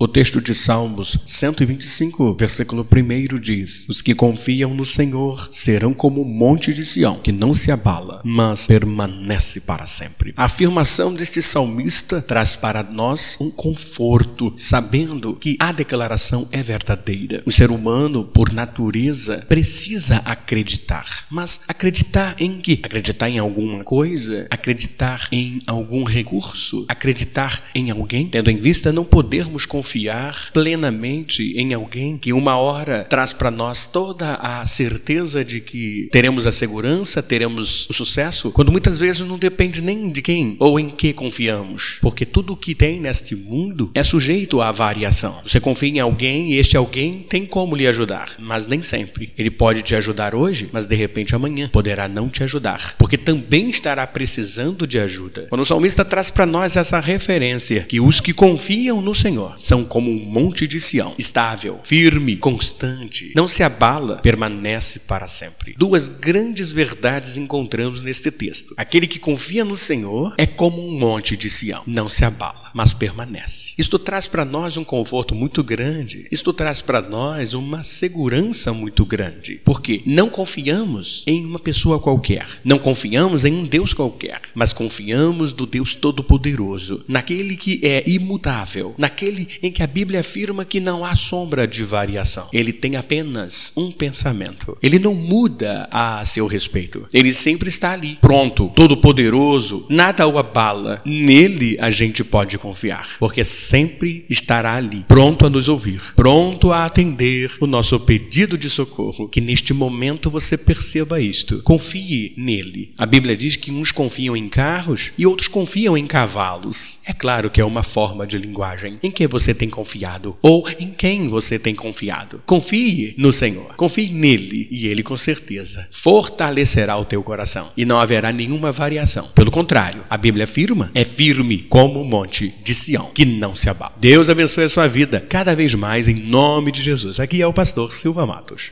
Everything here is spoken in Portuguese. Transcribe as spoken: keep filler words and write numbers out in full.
O texto de Salmos cento e vinte e cinco, versículo primeiro diz: Os que confiam no Senhor serão como o monte de Sião, que não se abala, mas permanece para sempre. A afirmação deste salmista traz para nós um conforto, sabendo que a declaração é verdadeira. O ser humano, por natureza, precisa acreditar. Mas acreditar em quê? Acreditar em alguma coisa? Acreditar em algum recurso? Acreditar em alguém? Tendo em vista não podermos confiar Confiar plenamente em alguém que uma hora traz para nós toda a certeza de que teremos a segurança, teremos o sucesso, quando muitas vezes não depende nem de quem ou em que confiamos, porque tudo o que tem neste mundo é sujeito à variação. Você confia em alguém e este alguém tem como lhe ajudar, mas nem sempre. Ele pode te ajudar hoje, mas de repente amanhã poderá não te ajudar, porque também estará precisando de ajuda. Quando o salmista traz para nós essa referência, que os que confiam no Senhor são como um monte de Sião, estável, firme, constante, não se abala, permanece para sempre. Duas grandes verdades encontramos neste texto. Aquele que confia no Senhor é como um monte de Sião, não se abala, mas permanece. Isto traz para nós um conforto muito grande, isto traz para nós uma segurança muito grande, porque não confiamos em uma pessoa qualquer, não confiamos em um Deus qualquer, mas confiamos no Deus Todo-Poderoso, naquele que é imutável, naquele em que a Bíblia afirma que não há sombra de variação. Ele tem apenas um pensamento. Ele não muda a seu respeito. Ele sempre está ali, pronto, todo-poderoso, nada o abala. Nele a gente pode confiar, porque sempre estará ali, pronto a nos ouvir, pronto a atender o nosso pedido de socorro. Que neste momento você perceba isto. Confie nele. A Bíblia diz que uns confiam em carros e outros confiam em cavalos. É claro que é uma forma de linguagem. Em que você tem confiado? Ou em quem você tem confiado? Confie no Senhor. Confie nele e ele com certeza fortalecerá o teu coração e não haverá nenhuma variação. Pelo contrário, a Bíblia afirma, é firme como o monte de Sião, que não se abala. Deus abençoe a sua vida cada vez mais em nome de Jesus. Aqui é o pastor Silva Matos.